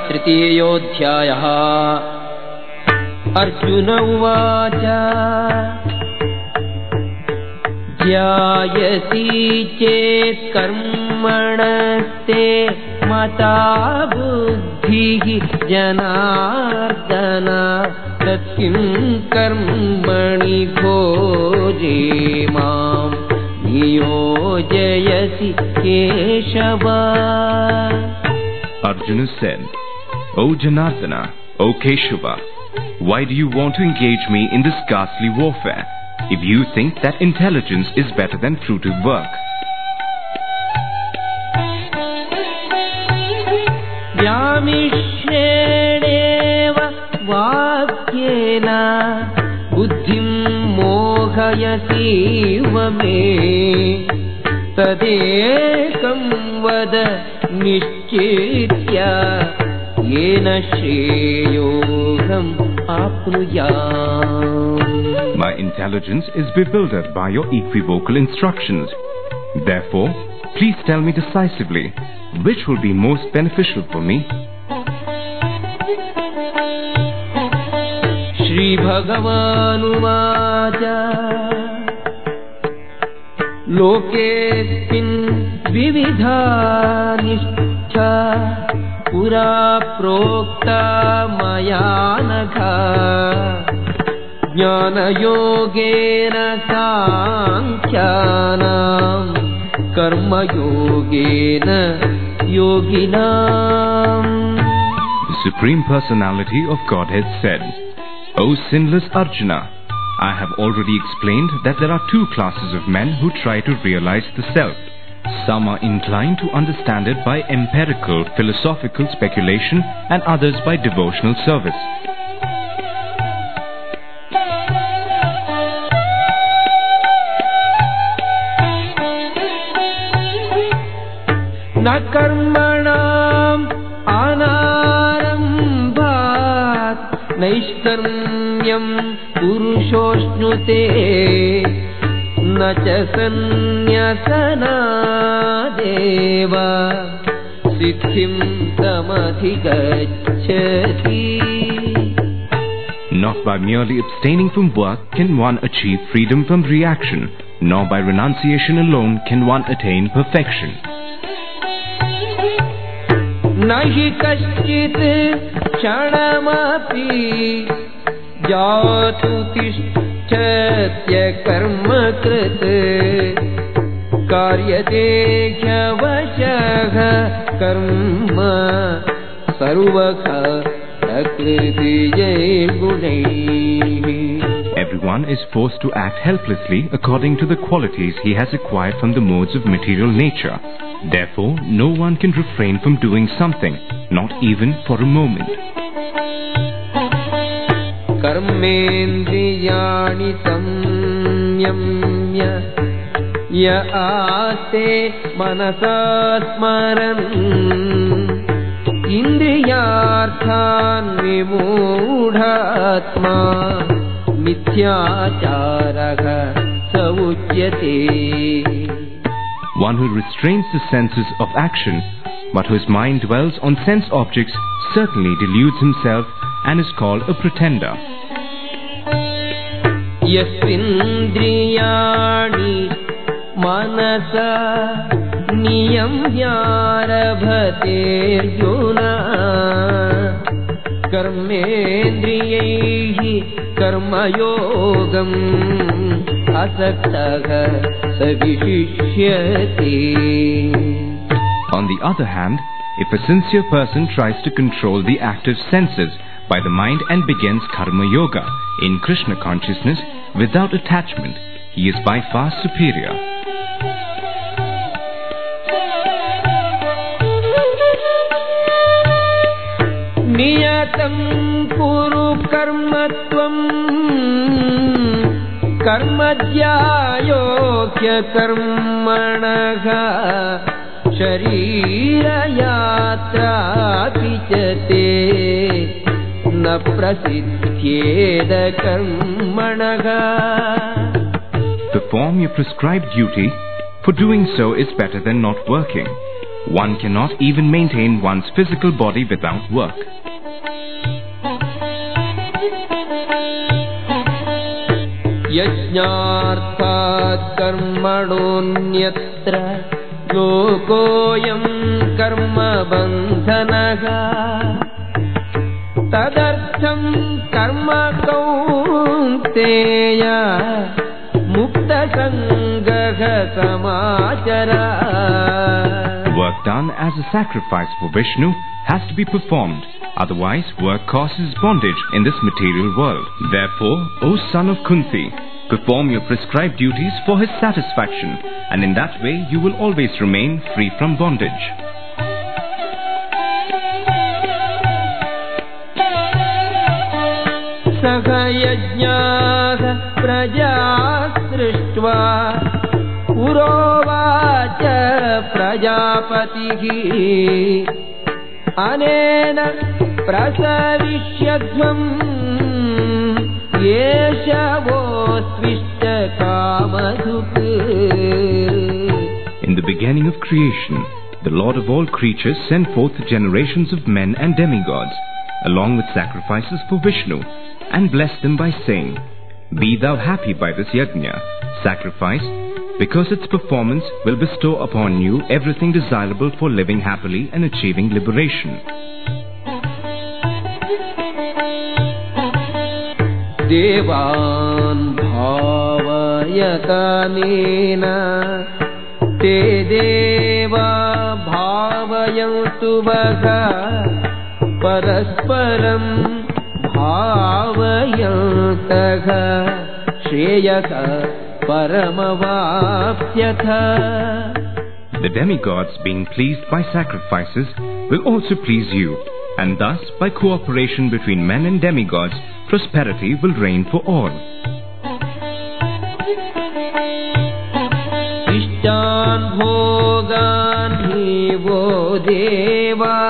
तृतीयोऽध्यायः। अर्जुन उवाच ध्यायसि चेत् कर्मणस्ते मता बुद्धिः जनार्दन तत्किं कर्मणि घोरे मां नियोजयसि Keshava. Arjuna said, O Janardana, O Keshava, why do you want to engage me in this ghastly warfare, if you think that intelligence is better than fruitive work? व्यामिश्रेणेव वाक्येन बुद्धिं मोहयसीव मे तदेकं वद निश्चित्य येन श्रेयोऽहम् आप्नुयाम्। My intelligence is bewildered by your equivocal instructions. Therefore, please tell me decisively, which will be most beneficial for me? Shri Bhagavanuvāca Lokesmin vividha nishtha pura prokta maya nakha jnana yogena saṅkhyanam karma yogena yoginam. The Supreme Personality of Godhead said, O sinless Arjuna, I have already explained that there are two classes of men who try to realize the self. Some are inclined to understand it by empirical, philosophical speculation and others by devotional service. Na karmanam anarambhat naishkarmyam purushośnute na cha sanyasanadeva siddhim samadhigacchati. Not by merely abstaining from work can one achieve freedom from reaction, nor by renunciation alone can one attain perfection. Nahi kaschit kshanamapi jatu tishchatya karma krit karyate khyavashah karma sarvakha prakritiye gunaihi. Everyone is forced to act helplessly according to the qualities he has acquired from the modes of material nature. Therefore, no one can refrain from doing something, not even for a moment. Karmendriyani samyamya ya aste manasa smaran indriyarthan vimudhatma mithyacharaha sauchyate. One who restrains the senses of action, but whose mind dwells on sense objects, certainly deludes himself and is called a pretender. Yasvindriyani manasa niyamyarabhate arjuna karmendriyaihi karmayogam asaktaha savishishyati. On the other hand, if a sincere person tries to control the active senses by the mind and begins karma yoga in Krishna consciousness without attachment, he is by far superior. Niyatam kuru karmatvam karmadhyayokya karmanaha sharira yatra pichate na prasidhyeda karmanaha. Perform your prescribed duty, for doing so is better than not working. One cannot even maintain one's physical body without work. Yajñārthāt karmaṇonyatra lokoyam karma bandhanagā tadartham karma kaunteya mukta sangaha samāchara. Work done as a sacrifice for Vishnu has to be performed. Otherwise, work causes bondage in this material world. Therefore, O son of Kunti, perform your prescribed duties for his satisfaction, and in that way you will always remain free from bondage. Saha yajñāha praja srištva purovaca prajapatihi anena prasavishyadvam yeshavostvishta kamadhuk. In the beginning of creation, the Lord of all creatures sent forth generations of men and demigods, along with sacrifices for Vishnu, and blessed them by saying, "Be thou happy by this yajna, sacrifice, because its performance will bestow upon you everything desirable for living happily and achieving liberation." Devan bhavayatanena te deva bhavayantu vaga parasparam bhavayantaha shreyasa paramavapyatha. The demigods, being pleased by sacrifices, will also please you, and thus, by cooperation between men and demigods, prosperity will reign for all. Ishtan bhogan hivo deva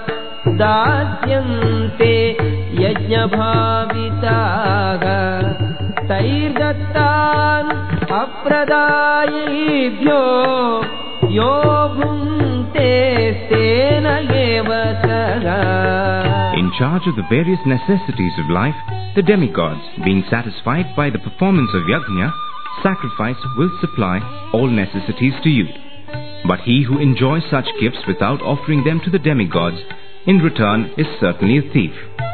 dasyante yajna bhavitaga tairdattan apradayibhyo yo bhunte stena eva saga. In charge of the various necessities of life, the demigods, being satisfied by the performance of yajna, sacrifice will supply all necessities to you. But he who enjoys such gifts without offering them to the demigods, in return is certainly a thief.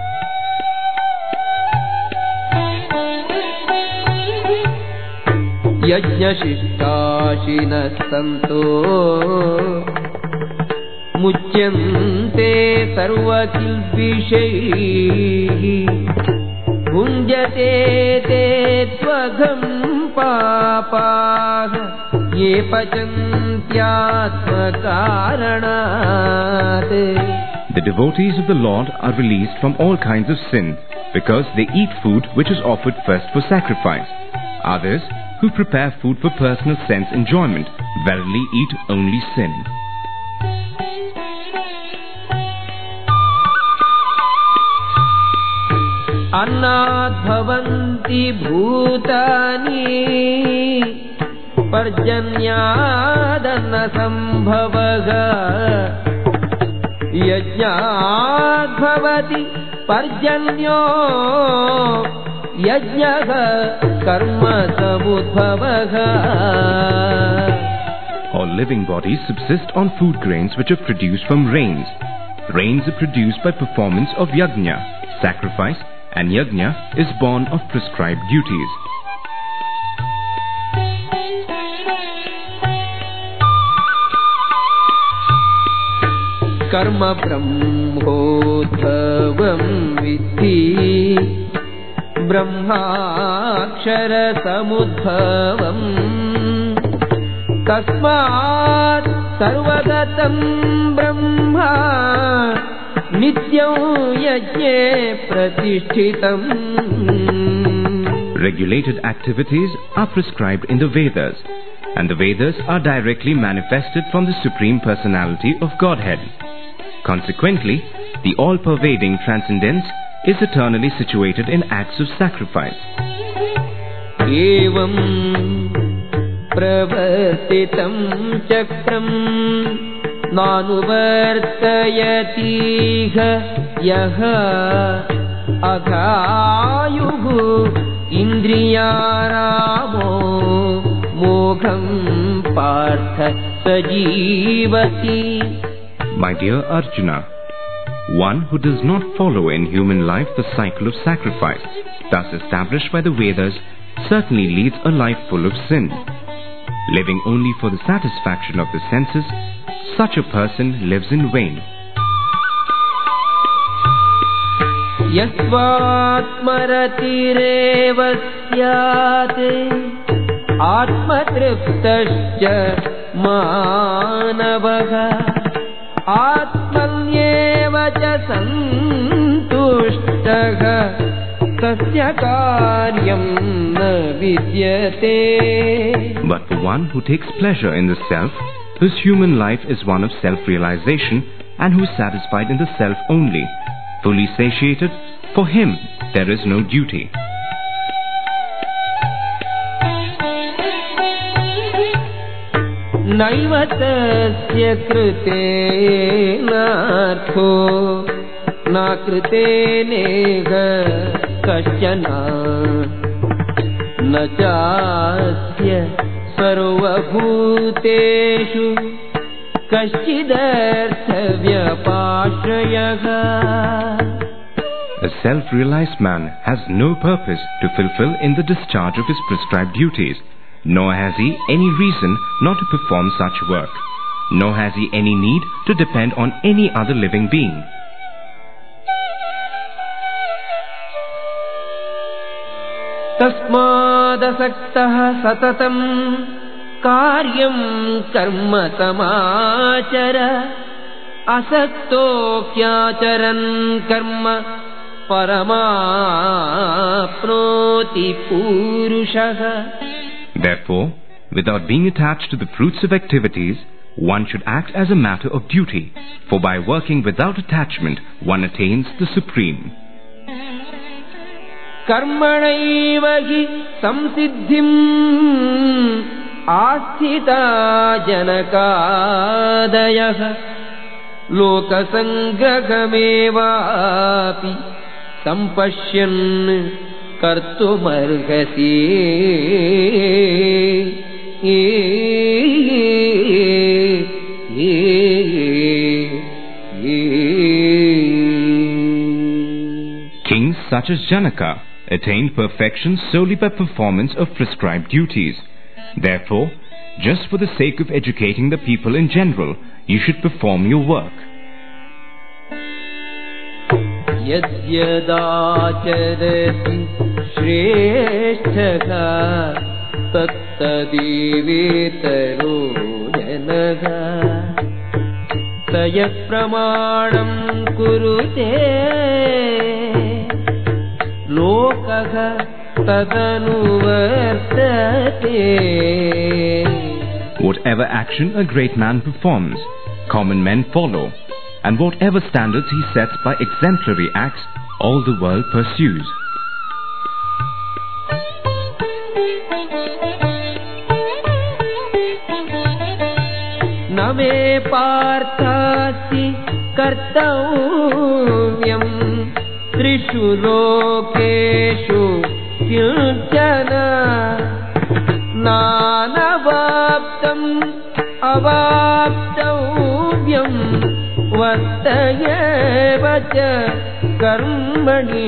Yajñashishtāshinas santo muchyante sarvakilbishaihi bhunjate te tvagam papaha ye pacantyatmakaranat. The devotees of the Lord are released from all kinds of sin because they eat food which is offered first for sacrifice. Others, who prepare food for personal sense enjoyment, verily eat only sin. Annāt bhavanti bhūtāni parjanyādanna sambhavaga yajñāt bhavati parjanyo yajñaha karma samudbhavaga. All living bodies subsist on food grains which are produced from rains. Rains are produced by performance of yajna, sacrifice, and yajna is born of prescribed duties. Karma brahmodhavam vidhi brahmakshara samudbhavam tasmat sarvagatam brahma nityam yajne pratishtitam. Regulated activities are prescribed in the Vedas, and the Vedas are directly manifested from the Supreme Personality of Godhead. Consequently, the all-pervading transcendence is eternally situated in acts of sacrifice. Evam pravartitam chakram नानुवर्तयतीह यः अघायुः इन्द्रियारामो मोघं Partha सजीवति. My dear Arjuna, one who does not follow in human life the cycle of sacrifice, thus established by the Vedas, certainly leads a life full of sin. Living only for the satisfaction of the senses, such a person lives in vain. यस्वात्मरतिरेव स्यात् आत्मतृप्तश्च मानवः आत्मन्येव च सन्तुष्टः तस्य कार्यं न विद्यते. But for one who takes pleasure in the self, whose human life is one of self-realization and who is satisfied in the self only, fully satiated, for him there is no duty. नैव तस्य कृतेनार्थो न कृतेनेह कश्चन न चास्य सर्वभूतेषु कश्चिदर्थव्यपाश्रयः. A self-realized man has no purpose to fulfill in the discharge of his prescribed duties, nor has he any reason not to perform such work, nor has he any need to depend on any other living being. तस्मादसक्तः सततं कार्यं कर्म समाचर असक्तो ह्याचरन् कर्म परमाप्नोति पुरुषः. Therefore, without being attached to the fruits of activities, one should act as a matter of duty, for by working without attachment, one attains the Supreme. कर्मणैव हि संसिद्धिम् आस्थिता जनकादयः लोकसङ्ग्रहमेवापि सम्पश्यन् कर्तुमर्हसि. Kings such as Janaka attained perfection solely by performance of prescribed duties. Therefore, just for the sake of educating the people in general, you should perform your work. यद्यदाचरति श्रेष्ठः तत्तदेवेतरो जनः स यत्प्रमाणं कुरुते लोकः तदनुवर्तते. Whatever action a great man performs, common men follow, and whatever standards he sets by exemplary acts, all the world pursues. न मे पार्थास्ति कर्तव्यं त्रिषु लोकेषु किञ्चन नानवाप्तम् अवाप्तव्यं वर्त एव च कर्मणि.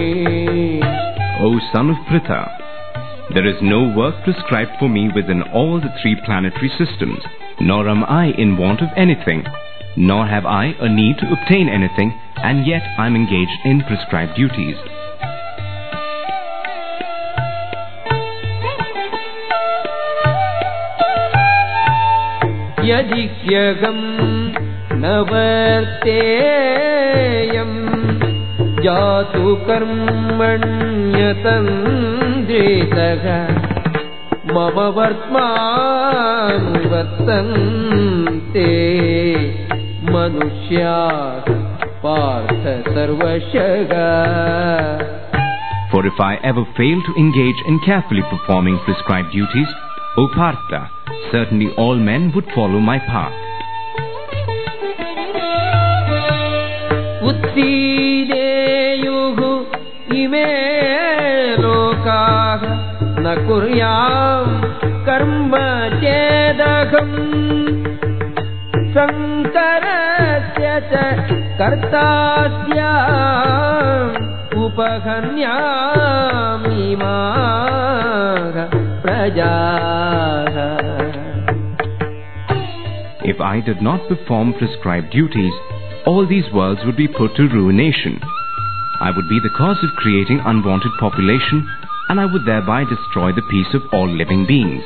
O son of Pritha, there is no work prescribed for me within all the three planetary systems, nor am I in want of anything, nor have I a need to obtain anything, and yet I am engaged in prescribed duties. यदि ह्यहं न वर्तेयं जातु कर्मण्यतन्द्रितः मम वर्त्मानुवर्तन्ते मनुष्याः पार्थ सर्वशः. For if I ever fail to engage in carefully performing prescribed duties, O Partha, certainly all men would follow my path. उत्सीदेयुः इमे लोकाः न कुर्यां कर्म चेदहम् शङ्करस्य च कर्तास्याम् उपहन्यामिमाः प्रजाः. If I did not perform prescribed duties, all these worlds would be put to ruination. I would be the cause of creating unwanted population, and I would thereby destroy the peace of all living beings.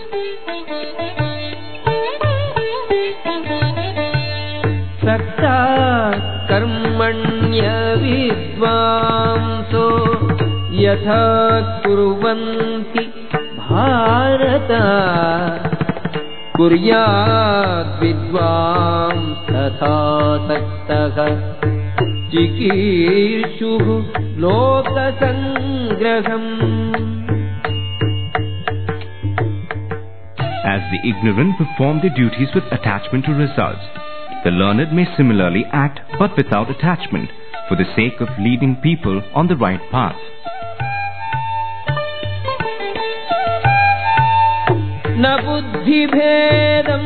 सक्ता कर्मण्य विद्वांसो यथा कुर्वन्ति भारत कुर्याद् विद्वांस तथा सक्तः चिकीर्षुः लोकसंग्रहम्. As the ignorant perform their duties with attachment to results, the learned may similarly act but without attachment for the sake of leading people on the right path. न बुद्धिभेदं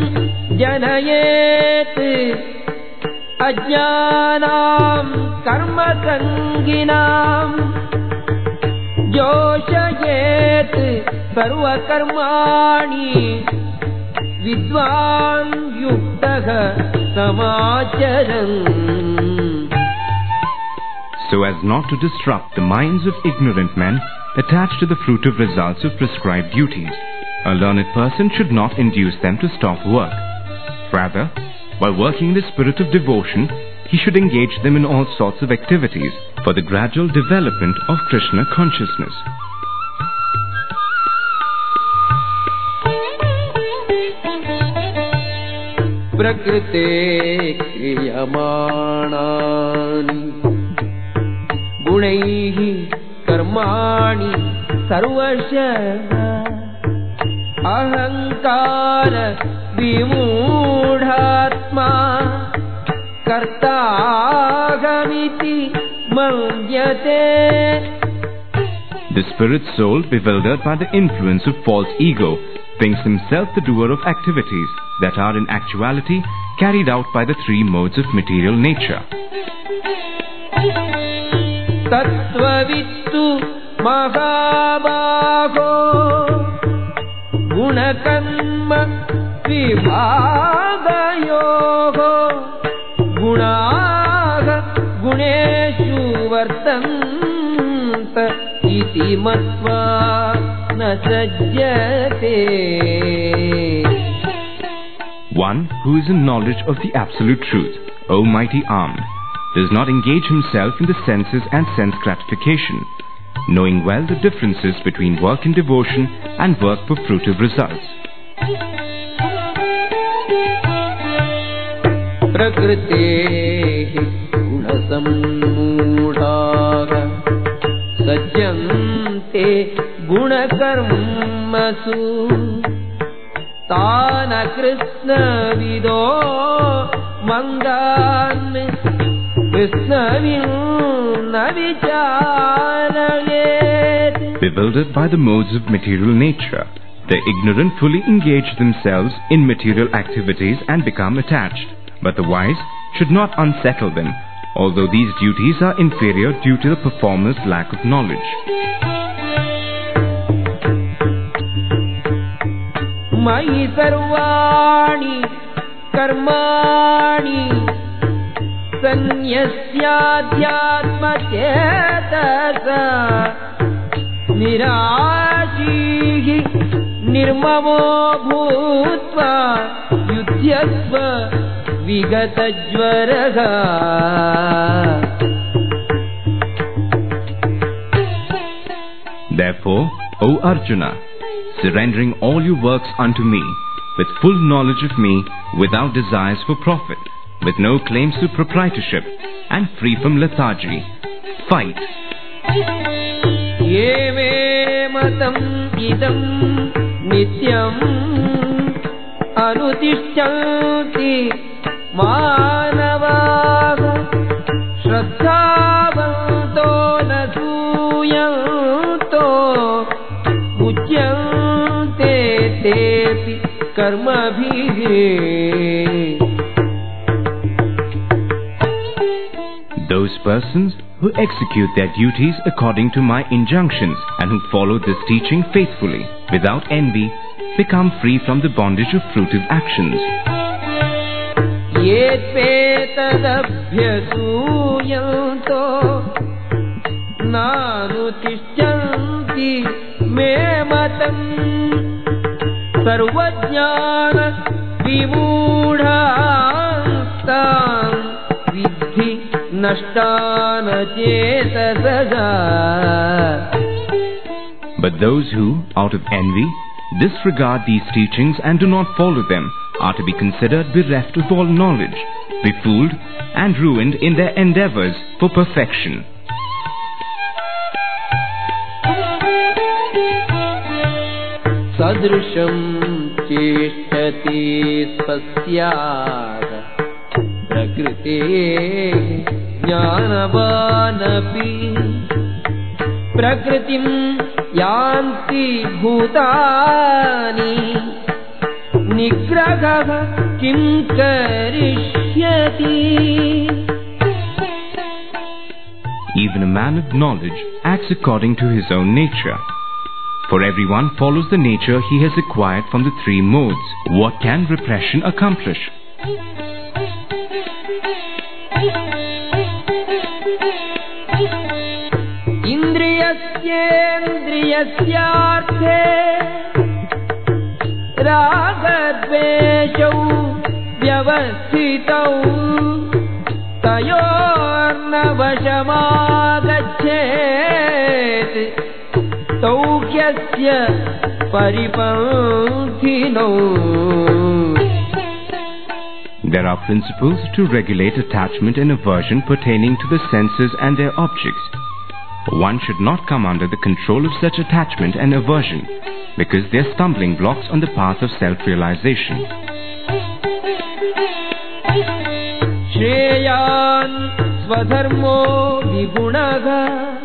जनयेत् अज्ञानां कर्मसङ्गिनां जोषयेत् सर्वकर्माणि विद्वान् युक्तः समाचरन्. So as not to disrupt the minds of ignorant men attached to the fruit of results of prescribed duties, a learned person should not induce them to stop work. Rather, while working in the spirit of devotion, he should engage them in all sorts of activities for the gradual development of Krishna consciousness. प्रकृते क्रियमाणानि गुणैः कर्माणि सर्वशः अहंकार विमूढात्मा कर्ताहमिति मन्यते. The spirit soul, bewildered by the influence of false ego, thinks himself the doer of activities that are in actuality carried out by the three modes of material nature. तत्त्ववित्तु महाबाहो गुणकर्म विभागयोः गुणाः गुणेषु वर्तन्त इति मत्वा न सज्जते. One who is in knowledge of the absolute truth, O mighty armed, does not engage himself in the senses and sense gratification, knowing well the differences between work in devotion and work for fruitive results. प्रकृतेः गुणसम्मूढाः सज्जन्ते गुणकर्मसु तान कृष्णविदो मंगान् कृष्णविदो न विचारयेत्. Bewildered by the modes of material nature, the ignorant fully engage themselves in material activities and become attached. But the wise should not unsettle them, although these duties are inferior due to the performer's lack of knowledge. मयि सर्वाणि कर्माणि सन्न्यस्याध्यात्मचेतसा निराशीः निर्ममो भूत्वा युध्यस्व विगतज्वरः. Therefore, O Arjuna, surrendering all your works unto me, with full knowledge of me, without desires for profit, with no claims to proprietorship, and free from lethargy, fight. ये मे मतम् इदं नित्यम् अनुतिष्ठन्ति मानवाः श्रद्धावन्तो न सूयन्तो मुच्यन्ते तेऽपि कर्मभिः. Those persons who execute their duties according to my injunctions and who follow this teaching faithfully without envy become free from the bondage of fruitive actions. येत्वेतदभ्यसूयन्तो नानुतिष्ठन्ति मे मतम् सर्वज्ञान विमूढास्तान् विद्धि नष्टान चेतसः. But those who, out of envy, disregard these teachings and do not follow them are to be considered bereft of all knowledge, befooled and ruined in their endeavors for perfection. सदृशं चेष्टति स्वस्यात् प्रकृते ज्ञानवानपि प्रकृतिं यान्ति भूतानि निग्रहः किं करिष्यति. Even a man of knowledge acts according to his own nature. For everyone follows the nature he has acquired from the three modes. What can repression accomplish? इन्द्रियस्येन्द्रियस्यार्थे रागद्वेषौ व्यवस्थितौ तयोर्नवशमागच्छेत् तौ ह्यस्य परिपन्थिनौ. There are principles to regulate attachment and aversion pertaining to the senses and their objects. One should not come under the control of such attachment and aversion, because they are stumbling blocks on the path of self-realization. Shreyan swadharmo vigunaga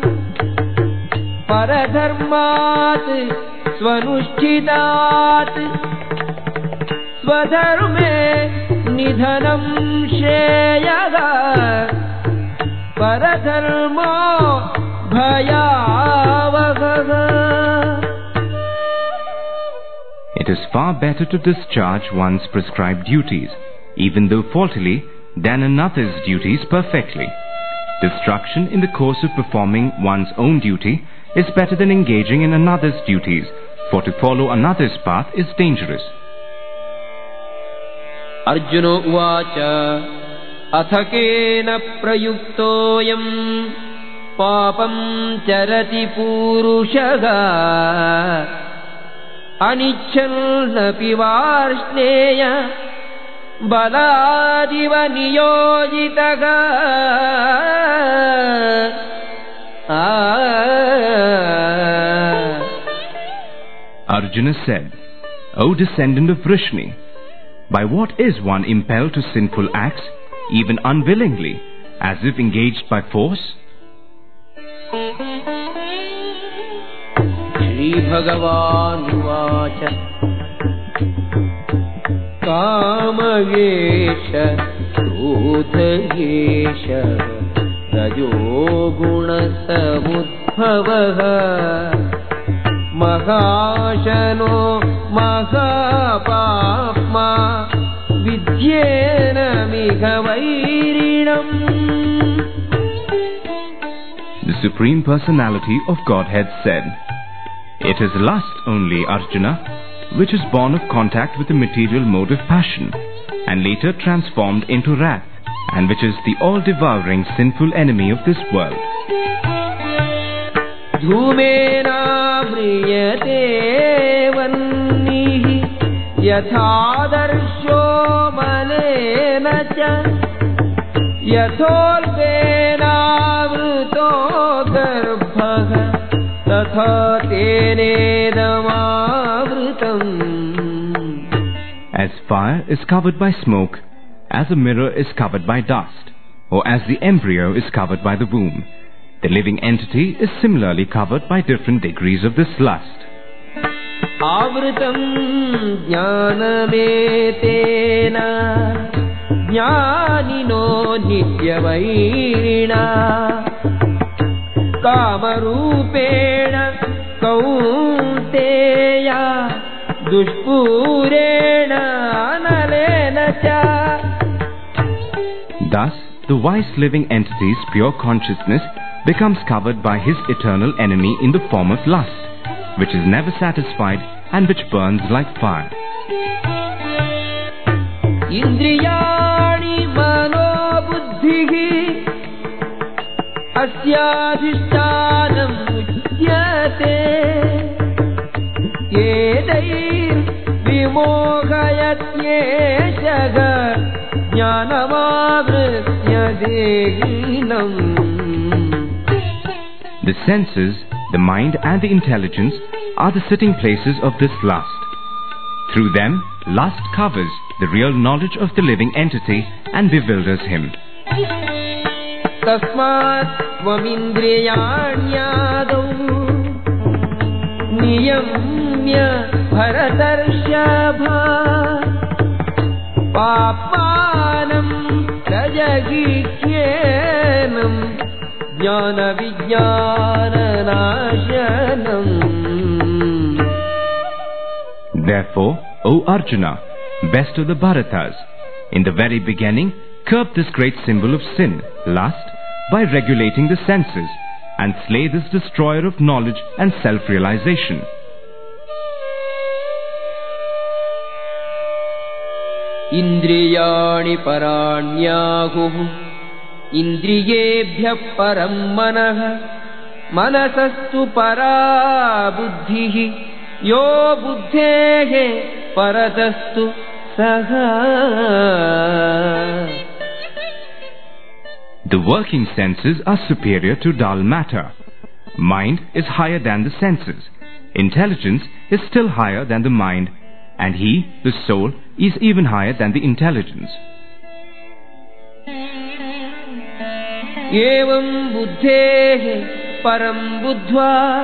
paradharmat swanushchitat swadharme nidhanam shreyaga paradharmo bhayavagaga. It is far better to discharge one's prescribed duties, even though faultily, than another's duties perfectly. Destruction in the course of performing one's own duty is better than engaging in another's duties, for to follow another's path is dangerous. Arjuna uvacha athakena prayuktoyam papam charati purushaga anichannapi varshneya baladiva niyojitaga. Arjuna said, O descendant of Vrishni, by what is one impelled to sinful acts, even unwillingly, as if engaged by force? Shri Bhagavan Uvacha Kamagesha Krodhagesha Rajo Guna Samudbhavaha Mahashano Mahapapma Vidyena Mighavairinam. The Supreme Personality of Godhead said, It is lust only, Arjuna, which is born of contact with the material mode of passion, and later transformed into wrath, and which is the all-devouring sinful enemy of this world. Dhumena vriyate vannihi yathadarsho malena cha yathorvena vruto garbhaga tatha tenedamavrutam. As fire is covered by smoke, as a mirror is covered by dust, or as the embryo is covered by the womb. The living entity is similarly covered by different degrees of this lust. Avritam jnanametena jnanino nityavairina kamarupena kaunteya dushpurena analena cha. Thus, the wise living entity's pure consciousness becomes covered by his eternal enemy in the form of lust, which is never satisfied and which burns like fire. Indriyani mano buddhihi asyadhishtanam ujyate yedair vimohayatyeshaga jnanamavritya dehinam. The senses, the mind and the intelligence are the sitting places of this lust. Through them, lust covers the real knowledge of the living entity and bewilders him. Tasmat tvamindriyanyadau niyamya bharatarshava papanam rajagikyenam jnana vijnana nashanam. Therefore, O Arjuna, best of the Bharatas, in the very beginning, curb this great symbol of sin, lust, by regulating the senses, and slay this destroyer of knowledge and self-realization. Indriyani paranyahu indriyebhyah param manah manasastu para buddhihi yo buddhehe paratastu saha. The working senses are superior to dull matter. Mind is higher than the senses. Intelligence is still higher than the mind, and he, the soul, is even higher than the intelligence. Evam buddhehe param buddhva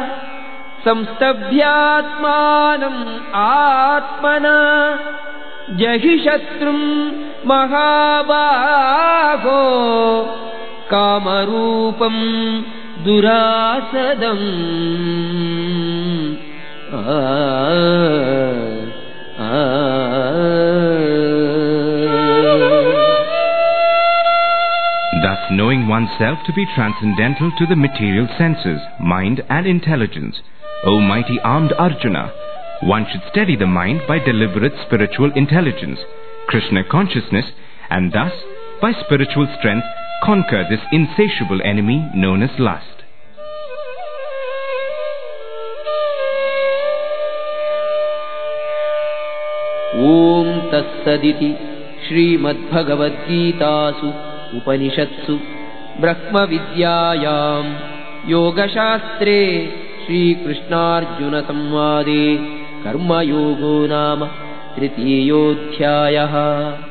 samstabhyatmanam atmana jahi shatrum mahabaho kamarupam durasadam. Thus, knowing oneself to be transcendental to the material senses, mind and intelligence, O mighty armed Arjuna, one should steady the mind by deliberate spiritual intelligence, Krishna consciousness, and thus, by spiritual strength, conquer this insatiable enemy known as lust. Om Tassaditi Srimad Bhagavad Gitasu Upanishatsu Brahma Vidyayam Yoga Shastre Shri Krishnarjuna Samvade Karma Yogo Nama Tritiyodhyayah.